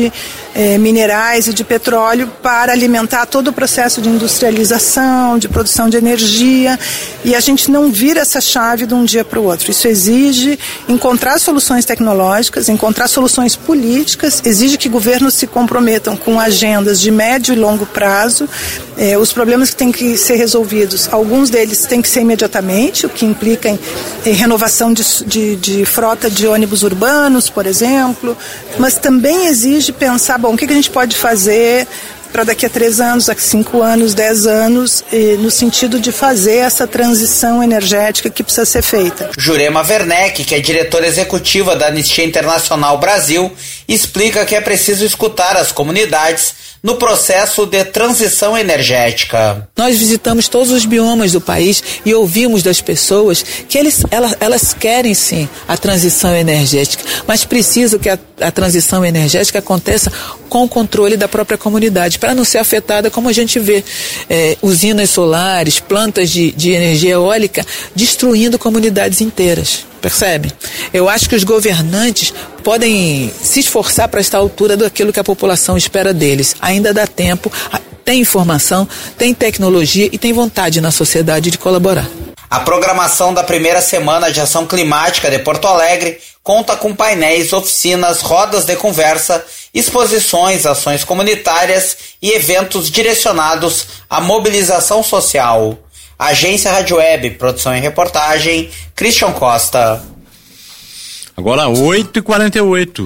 [SPEAKER 13] minerais e de petróleo para alimentar todo o processo de industrialização, de produção de energia, e a gente não vira essa chave de um dia para o outro. Isso exige encontrar soluções tecnológicas, encontrar soluções políticas, exige que governos se comprometam com agendas de médio e longo prazo. Os problemas que têm que ser resolvidos, alguns deles têm que ser imediatamente, o que implica em renovação de frota de ônibus urbanos, por exemplo, mas também exige pensar, bom, o que a gente pode fazer para daqui a 3 anos, daqui a 5 anos, 10 anos, no sentido de fazer essa transição energética que precisa ser feita.
[SPEAKER 12] Jurema Werneck, que é diretora executiva da Anistia Internacional Brasil, explica que é preciso escutar as comunidades no processo de transição energética.
[SPEAKER 14] Nós visitamos todos os biomas do país e ouvimos das pessoas que elas querem sim a transição energética, mas precisa que a transição energética aconteça com o controle da própria comunidade, para não ser afetada, como a gente vê, usinas solares, plantas de energia eólica destruindo comunidades inteiras. Percebe? Eu acho que os governantes podem se esforçar para estar à altura daquilo que a população espera deles. Ainda dá tempo, tem informação, tem tecnologia e tem vontade na sociedade de colaborar.
[SPEAKER 12] A programação da primeira semana de ação climática de Porto Alegre conta com painéis, oficinas, rodas de conversa, exposições, ações comunitárias e eventos direcionados à mobilização social. Agência Rádio Web, produção e reportagem, Christian Costa.
[SPEAKER 1] Agora 8h48.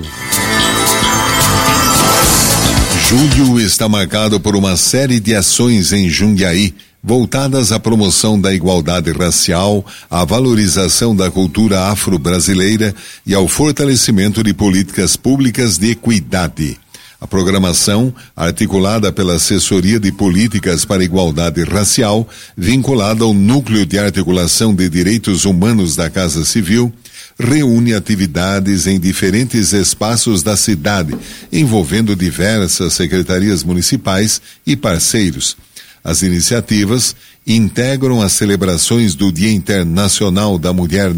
[SPEAKER 5] Julho está marcado por uma série de ações em Jundiaí, voltadas à promoção da igualdade racial, à valorização da cultura afro-brasileira e ao fortalecimento de políticas públicas de equidade. A programação, articulada pela Assessoria de Políticas para a Igualdade Racial, vinculada ao Núcleo de Articulação de Direitos Humanos da Casa Civil, reúne atividades em diferentes espaços da cidade, envolvendo diversas secretarias municipais e parceiros. As iniciativas integram as celebrações do Dia Internacional da Mulher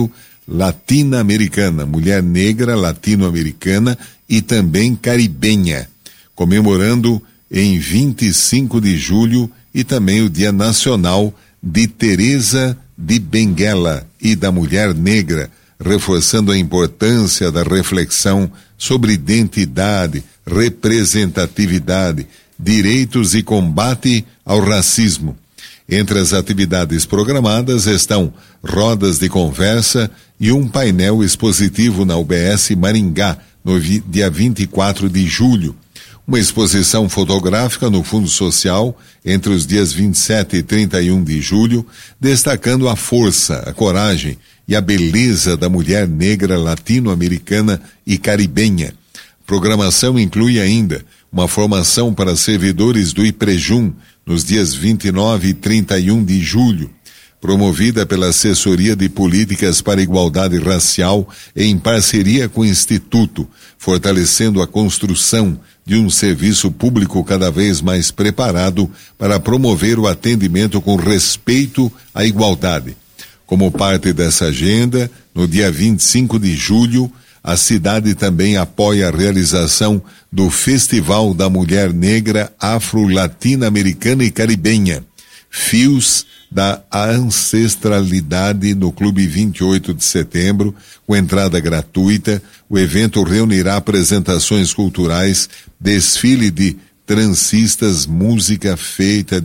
[SPEAKER 5] Latino-Americana, Mulher Negra Latino-Americana e também caribenha, comemorando em 25 de julho e também o Dia Nacional de Teresa de Benguela e da Mulher Negra, reforçando a importância da reflexão sobre identidade, representatividade, direitos e combate ao racismo. Entre as atividades programadas estão rodas de conversa e um painel expositivo na UBS Maringá, no dia 24 de julho. Uma exposição fotográfica no Fundo Social entre os dias 27 e 31 de julho, destacando a força, a coragem e a beleza da mulher negra latino-americana e caribenha. A programação inclui ainda uma formação para servidores do IPREJUM nos dias 29 e 31 de julho, promovida pela Assessoria de Políticas para a Igualdade Racial em parceria com o Instituto, fortalecendo a construção de um serviço público cada vez mais preparado para promover o atendimento com respeito à igualdade. Como parte dessa agenda, no dia 25 de julho, a cidade também apoia a realização do Festival da Mulher Negra Afro-Latino-Americana e Caribenha, Fios da Ancestralidade, no Clube 28 de Setembro, com entrada gratuita. O evento reunirá apresentações culturais, desfile de transistas, música, feira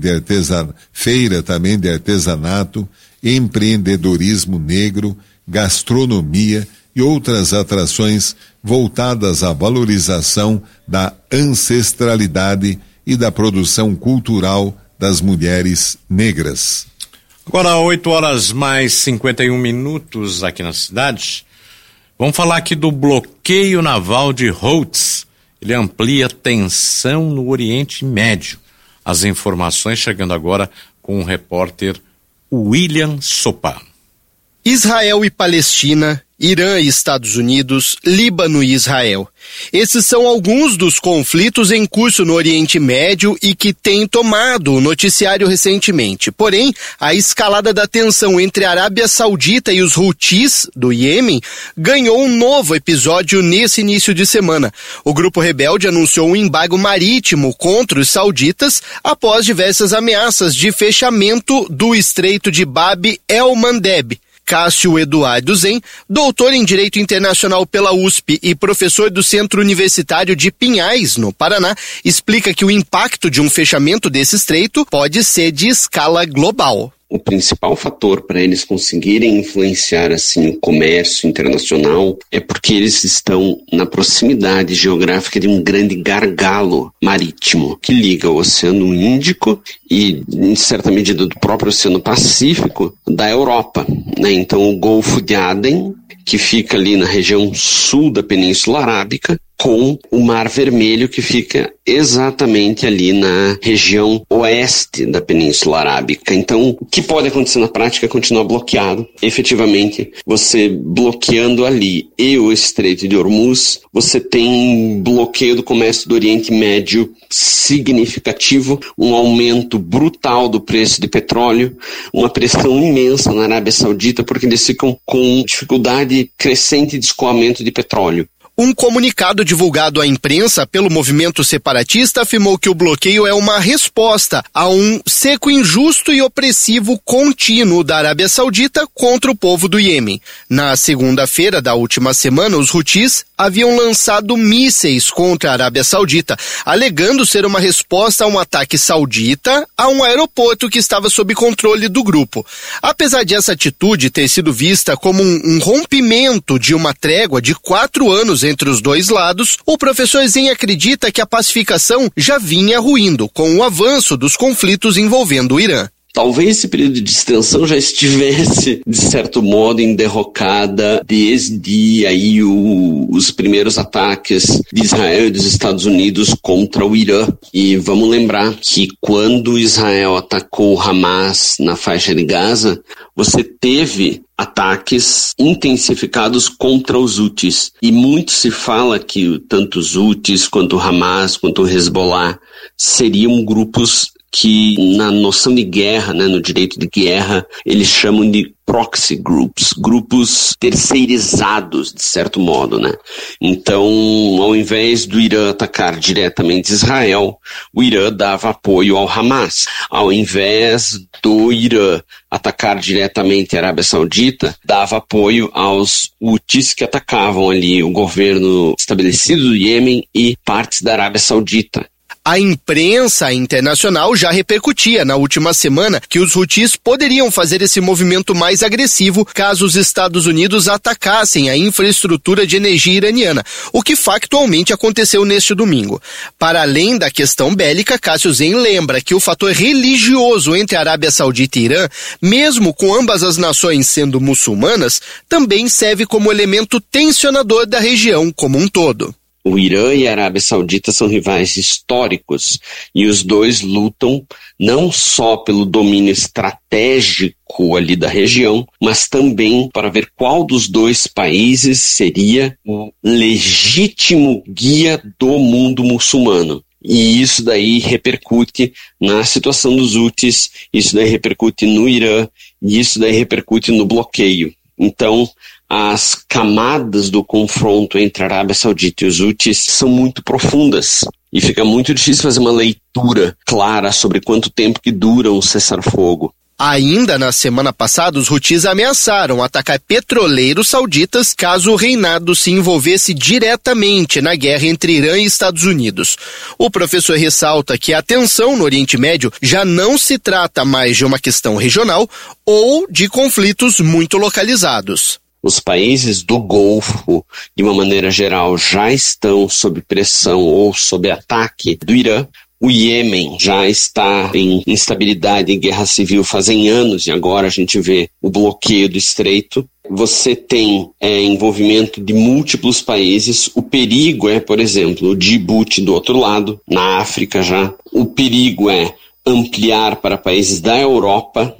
[SPEAKER 5] também de artesanato, empreendedorismo negro, gastronomia e outras atrações voltadas à valorização da ancestralidade e da produção cultural das mulheres negras.
[SPEAKER 1] Agora 8h51 aqui na cidade. Vamos falar aqui do bloqueio naval de Houthi. Ele amplia tensão no Oriente Médio. As informações chegando agora com o repórter William Sopa.
[SPEAKER 15] Israel e Palestina Irã e Estados Unidos, Líbano e Israel. Esses são alguns dos conflitos em curso no Oriente Médio e que têm tomado o noticiário recentemente. Porém, a escalada da tensão entre a Arábia Saudita e os Houthis do Iêmen ganhou um novo episódio nesse início de semana. O grupo rebelde anunciou um embargo marítimo contra os sauditas após diversas ameaças de fechamento do Estreito de Bab el-Mandeb. Cássio Eduardo Zen, doutor em Direito Internacional pela USP e professor do Centro Universitário de Pinhais, no Paraná, explica que o impacto de um fechamento desse estreito pode ser de escala global.
[SPEAKER 16] O principal fator para eles conseguirem influenciar assim o comércio internacional é porque eles estão na proximidade geográfica de um grande gargalo marítimo que liga o Oceano Índico e, em certa medida, do próprio Oceano Pacífico da Europa, né? Então, o Golfo de Aden, que fica ali na região sul da Península Arábica, com o Mar Vermelho, que fica exatamente ali na região oeste da Península Arábica. Então, o que pode acontecer na prática é continuar bloqueado. Efetivamente, você bloqueando ali e o Estreito de Hormuz, você tem um bloqueio do comércio do Oriente Médio significativo, um aumento brutal do preço de petróleo, uma pressão imensa na Arábia Saudita, porque eles ficam com dificuldade crescente de escoamento de petróleo.
[SPEAKER 15] Um comunicado divulgado à imprensa pelo movimento separatista afirmou que o bloqueio é uma resposta a um cerco injusto e opressivo contínuo da Arábia Saudita contra o povo do Iêmen. Na segunda-feira da última semana, os Houthis haviam lançado mísseis contra a Arábia Saudita, alegando ser uma resposta a um ataque saudita a um aeroporto que estava sob controle do grupo. Apesar de essa atitude ter sido vista como um rompimento de uma trégua de 4 anos entre os dois lados, o professor Zen acredita que a pacificação já vinha ruindo com o avanço dos conflitos envolvendo o Irã.
[SPEAKER 16] Talvez esse período de extensão já estivesse, de certo modo, em derrocada desde aí os primeiros ataques de Israel e dos Estados Unidos contra o Irã. E vamos lembrar que quando Israel atacou o Hamas na faixa de Gaza, você teve ataques intensificados contra os Houthis. E muito se fala que tanto os Houthis, quanto o Hamas, quanto o Hezbollah seriam grupos que na noção de guerra, né, no direito de guerra, eles chamam de proxy groups, grupos terceirizados, de certo modo, né? Então, ao invés do Irã atacar diretamente Israel, o Irã dava apoio ao Hamas. Ao invés do Irã atacar diretamente a Arábia Saudita, dava apoio aos Houthis que atacavam ali o governo estabelecido do Iêmen e partes da Arábia Saudita.
[SPEAKER 15] A imprensa internacional já repercutia na última semana que os Houthis poderiam fazer esse movimento mais agressivo caso os Estados Unidos atacassem a infraestrutura de energia iraniana, o que factualmente aconteceu neste domingo. Para além da questão bélica, Cássio Zen lembra que o fator religioso entre a Arábia Saudita e Irã, mesmo com ambas as nações sendo muçulmanas, também serve como elemento tensionador da região como um todo.
[SPEAKER 16] O Irã e a Arábia Saudita são rivais históricos e os dois lutam não só pelo domínio estratégico ali da região, mas também para ver qual dos dois países seria o legítimo guia do mundo muçulmano. E isso daí repercute na situação dos Houthis, isso daí repercute no Irã e isso daí repercute no bloqueio. Então, as camadas do confronto entre a Arábia Saudita e os Houthis são muito profundas e fica muito difícil fazer uma leitura clara sobre quanto tempo que dura um cessar-fogo.
[SPEAKER 15] Ainda na semana passada, os Houthis ameaçaram atacar petroleiros sauditas caso o reinado se envolvesse diretamente na guerra entre Irã e Estados Unidos. O professor ressalta que a tensão no Oriente Médio já não se trata mais de uma questão regional ou de conflitos muito localizados.
[SPEAKER 16] Os países do Golfo, de uma maneira geral, já estão sob pressão ou sob ataque do Irã. O Iêmen já está em instabilidade e guerra civil fazem anos e agora a gente vê o bloqueio do estreito. Você tem envolvimento de múltiplos países. O perigo é, por exemplo, o Djibouti do outro lado, na África já. O perigo é ampliar para países da Europa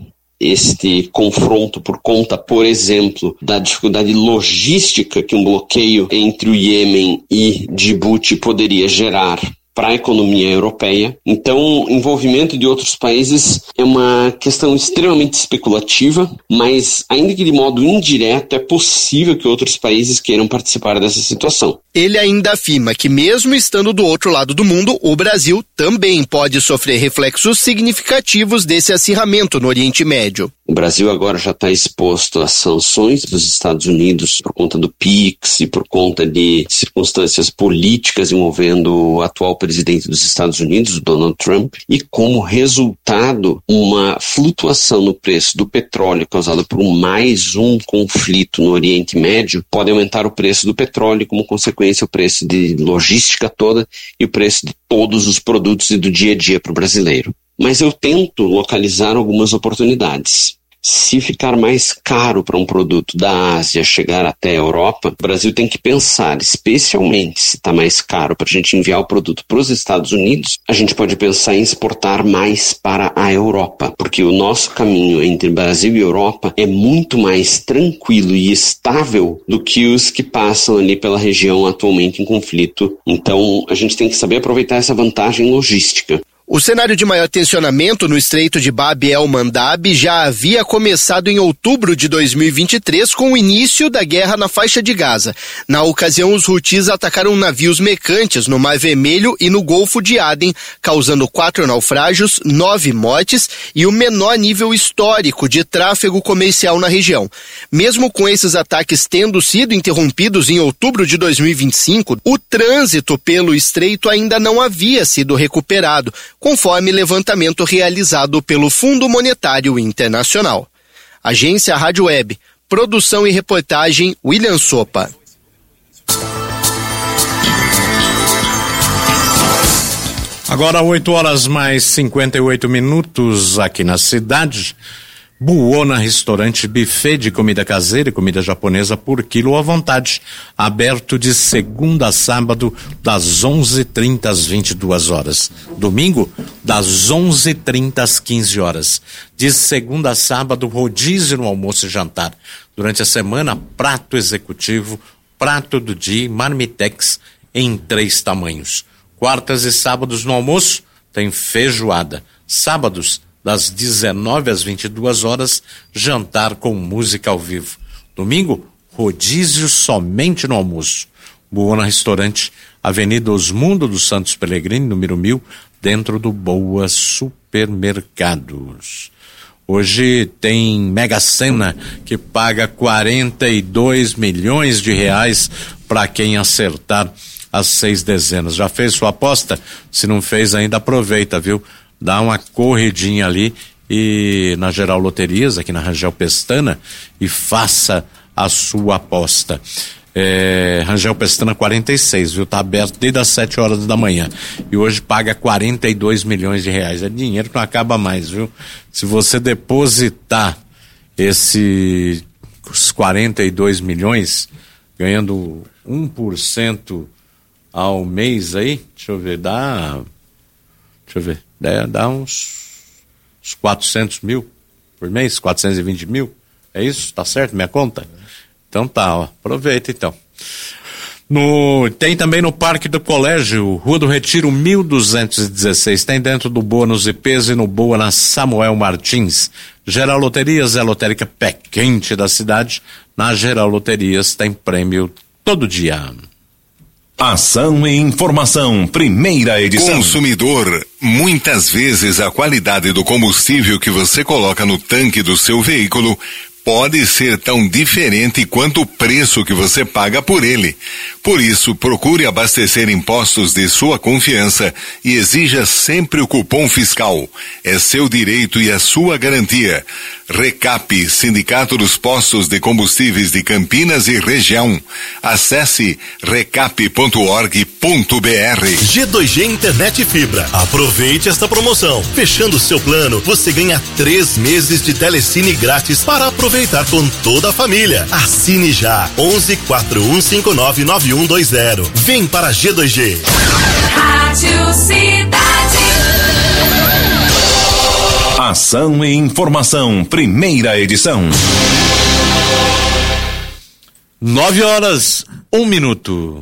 [SPEAKER 16] este confronto por conta, por exemplo, da dificuldade logística que um bloqueio entre o Iêmen e Djibouti poderia gerar para a economia europeia. Então, envolvimento de outros países é uma questão extremamente especulativa, mas ainda que de modo indireto, é possível que outros países queiram participar dessa situação.
[SPEAKER 15] Ele ainda afirma que mesmo estando do outro lado do mundo, o Brasil também pode sofrer reflexos significativos desse acirramento no Oriente Médio.
[SPEAKER 16] O Brasil agora já está exposto às sanções dos Estados Unidos por conta do PIX e por conta de circunstâncias políticas envolvendo o atual presidente dos Estados Unidos, Donald Trump, e como resultado, uma flutuação no preço do petróleo causada por mais um conflito no Oriente Médio pode aumentar o preço do petróleo e, como consequência, o preço de logística toda e o preço de todos os produtos e do dia a dia para o brasileiro. Mas eu tento localizar algumas oportunidades. Se ficar mais caro para um produto da Ásia chegar até a Europa, o Brasil tem que pensar, especialmente se está mais caro para a gente enviar o produto para os Estados Unidos, a gente pode pensar em exportar mais para a Europa, porque o nosso caminho entre Brasil e Europa é muito mais tranquilo e estável do que os que passam ali pela região atualmente em conflito. Então, a gente tem que saber aproveitar essa vantagem logística.
[SPEAKER 15] O cenário de maior tensionamento no Estreito de Bab el-Mandab já havia começado em outubro de 2023 com o início da guerra na faixa de Gaza. Na ocasião, os Houthis atacaram navios mercantes no Mar Vermelho e no Golfo de Aden, causando 4 naufrágios, 9 mortes e o menor nível histórico de tráfego comercial na região. Mesmo com esses ataques tendo sido interrompidos em outubro de 2025, o trânsito pelo estreito ainda não havia sido recuperado, conforme levantamento realizado pelo Fundo Monetário Internacional. Agência Rádio Web, produção e reportagem William Sopa.
[SPEAKER 1] Agora 8h mais 58 aqui na cidade. Buona Restaurante Buffet de comida caseira e comida japonesa por quilo à vontade. Aberto de segunda a sábado, das 11h30 às 22 horas. Domingo, das 11h30 às 15 horas. De segunda a sábado, rodízio no almoço e jantar. Durante a semana, prato executivo, prato do dia, marmitex em 3 tamanhos. Quartas e sábados no almoço, tem feijoada. Sábados, das 19 às 22 horas, jantar com música ao vivo. Domingo, rodízio somente no almoço. Buona Restaurante, Avenida Osmundo dos Santos Pellegrini, número 1000, dentro do Boa Supermercados. Hoje tem Mega Sena, que paga 42 milhões de reais para quem acertar as 6 dezenas. Já fez sua aposta? Se não fez ainda, aproveita, viu? Dá uma corridinha ali e na Geral Loterias, aqui na Rangel Pestana, e faça a sua aposta. Rangel Pestana 46, viu? Tá aberto desde as 7 horas da manhã. E hoje paga 42 milhões de reais. É dinheiro que não acaba mais, viu? Se você depositar esses 42 milhões, ganhando 1% ao mês aí, deixa eu ver, dá uns 400 mil por mês, 420 mil, é isso? Tá certo minha conta? Então tá, ó, aproveita então. Tem também no Parque do Colégio, Rua do Retiro 1216, tem dentro do Boa nos IPs e no Boa na Samuel Martins. Geral Loterias é a lotérica pé quente da cidade. Na Geral Loterias tem prêmio todo dia.
[SPEAKER 4] Ação e informação, primeira edição.
[SPEAKER 5] Consumidor, muitas vezes a qualidade do combustível que você coloca no tanque do seu veículo pode ser tão diferente quanto o preço que você paga por ele. Por isso, procure abastecer em postos de sua confiança e exija sempre o cupom fiscal. É seu direito e a sua garantia. Recap, Sindicato dos Postos de Combustíveis de Campinas e Região. Acesse recap.org.br.
[SPEAKER 9] G2G Internet Fibra. Aproveite esta promoção. Fechando seu plano, você ganha 3 meses de telecine grátis para aproveitar com toda a família. Assine já. 11 4159 9120. Vem para G2G.
[SPEAKER 3] Rádio Cidade.
[SPEAKER 4] Ação e informação, primeira edição.
[SPEAKER 1] 9h01.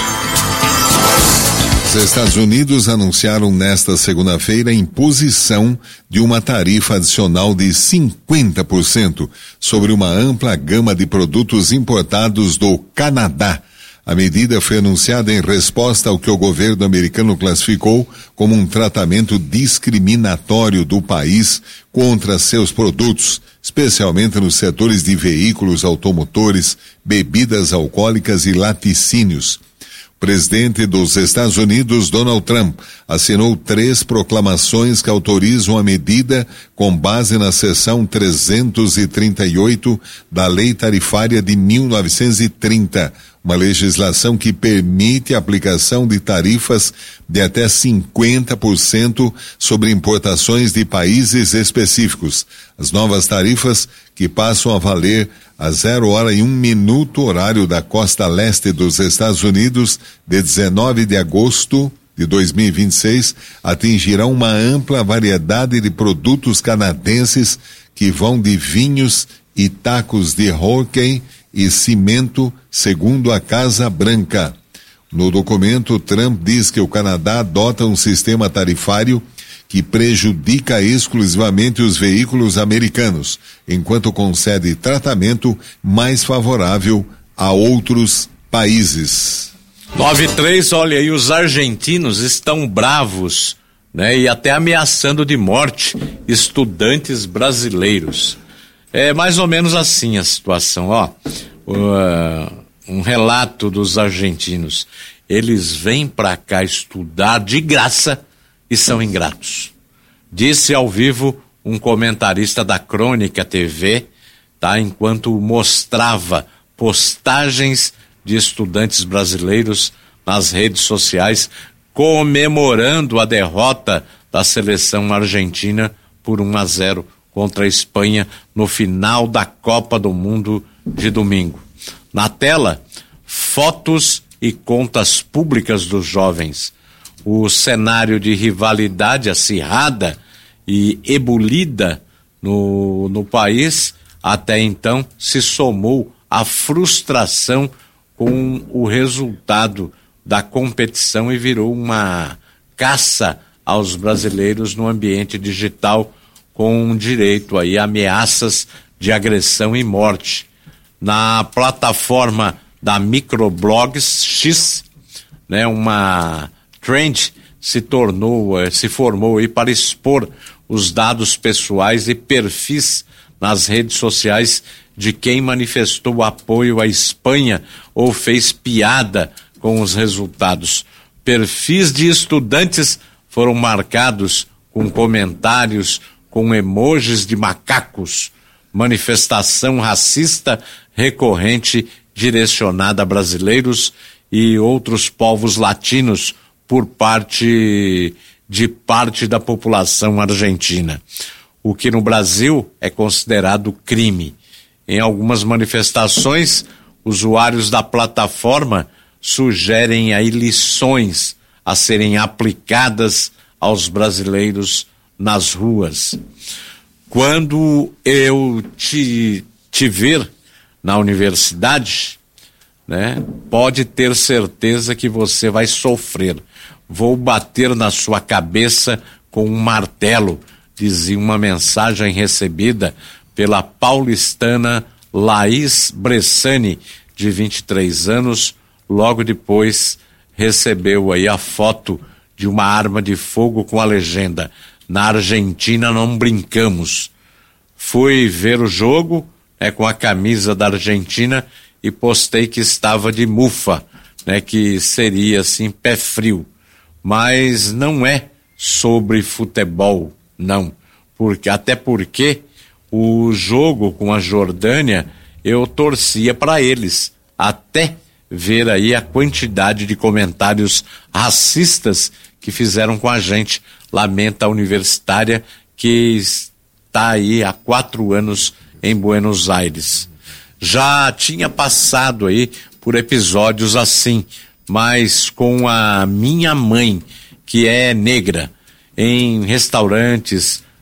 [SPEAKER 5] Os Estados Unidos anunciaram nesta segunda-feira a imposição de uma tarifa adicional de 50% sobre uma ampla gama de produtos importados do Canadá. A medida foi anunciada em resposta ao que o governo americano classificou como um tratamento discriminatório do país contra seus produtos, especialmente nos setores de veículos automotores, bebidas alcoólicas e laticínios. O presidente dos Estados Unidos, Donald Trump, assinou 3 proclamações que autorizam a medida com base na seção 338 da Lei Tarifária de 1930, uma legislação que permite a aplicação de tarifas de até 50% sobre importações de países específicos. As novas tarifas, que passam a valer a 0h01 horário da costa leste dos Estados Unidos, de 19 de agosto de 2026, atingirão uma ampla variedade de produtos canadenses que vão de vinhos e tacos de hockey e cimento, segundo a Casa Branca. No documento, Trump diz que o Canadá adota um sistema tarifário que prejudica exclusivamente os veículos americanos, enquanto concede tratamento mais favorável a outros países.
[SPEAKER 1] 9h03, olha aí, os argentinos estão bravos, né? E até ameaçando de morte estudantes brasileiros. É mais ou menos assim a situação, ó. Um relato dos argentinos. Eles vêm para cá estudar de graça e são ingratos. Disse ao vivo um comentarista da Crônica TV, tá? Enquanto mostrava postagens de estudantes brasileiros nas redes sociais comemorando a derrota da seleção argentina por 1-0 contra a Espanha no final da Copa do Mundo de domingo. Na tela, fotos e contas públicas dos jovens. O cenário de rivalidade acirrada e ebulida no país até então se somou à frustração com o resultado da competição e virou uma caça aos brasileiros no ambiente digital, com direito aí a ameaças de agressão e morte. Na plataforma da Microblogs X, né, uma trend se formou aí para expor os dados pessoais e perfis nas redes sociais de quem manifestou apoio à Espanha ou fez piada com os resultados. Perfis de estudantes foram marcados com comentários com emojis de macacos, manifestação racista recorrente direcionada a brasileiros e outros povos latinos por parte da população argentina, o que no Brasil é considerado crime. Em algumas manifestações, usuários da plataforma sugerem aí lições a serem aplicadas aos brasileiros nas ruas. Quando eu te ver na universidade, né, pode ter certeza que você vai sofrer. Vou bater na sua cabeça com um martelo, dizia uma mensagem recebida pela paulistana Laís Bressani, de 23 anos, logo depois recebeu aí a foto de uma arma de fogo com a legenda: "Na Argentina não brincamos". Fui ver o jogo, né, com a camisa da Argentina e postei que estava de mufa, né, que seria assim pé frio. Mas não é sobre futebol, não. Até porque o jogo com a Jordânia eu torcia para eles, até ver aí a quantidade de comentários racistas que fizeram com a gente. Lamenta a universitária que está aí há 4 anos em Buenos Aires. Já tinha passado aí por episódios assim, mas com a minha mãe, que é negra, em restaurantes,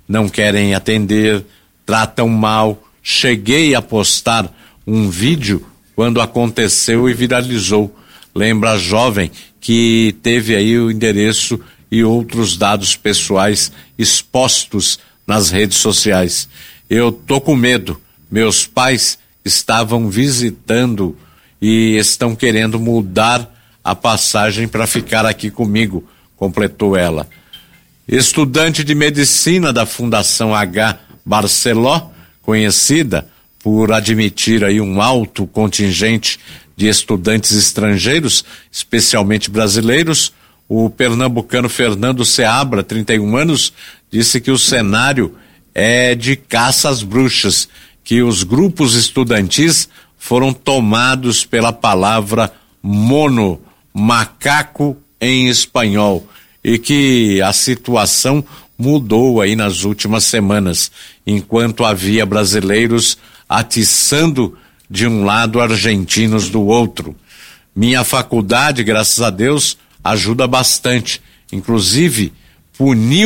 [SPEAKER 1] não querem atender, tratam mal. Cheguei a postar um vídeo quando aconteceu e viralizou. Lembra a jovem que teve aí o endereço e outros dados pessoais expostos nas redes sociais. Eu tô com medo. Meus pais estavam visitando e estão querendo mudar a passagem para ficar aqui comigo, completou ela. Estudante de medicina da Fundação H. Barceló, conhecida por admitir aí um alto contingente de estudantes estrangeiros, especialmente brasileiros, o pernambucano Fernando Seabra, 31 anos, disse que o cenário é de caça às bruxas, que os grupos estudantis foram tomados pela palavra mono, macaco em espanhol, e que a situação mudou aí nas últimas semanas, enquanto havia brasileiros atiçando de um lado, argentinos do outro. Minha faculdade, graças a Deus, ajuda bastante, inclusive puniu